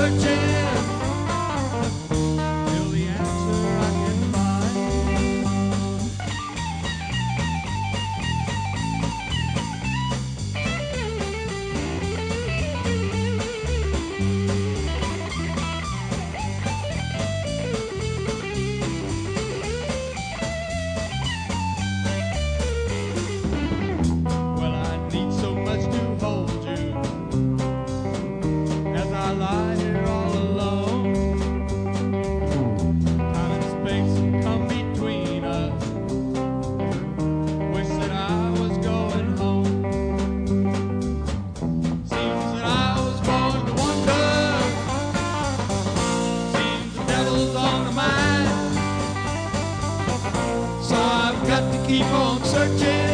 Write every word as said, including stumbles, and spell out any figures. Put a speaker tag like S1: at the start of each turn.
S1: searching till the answer I can find. Well, I need so much to hold you as I lie here all alone. Time and space come between us. Wish that I was going home. Seems that I was born to wonder. Seems the devil's on the mind. So I've got to keep on searching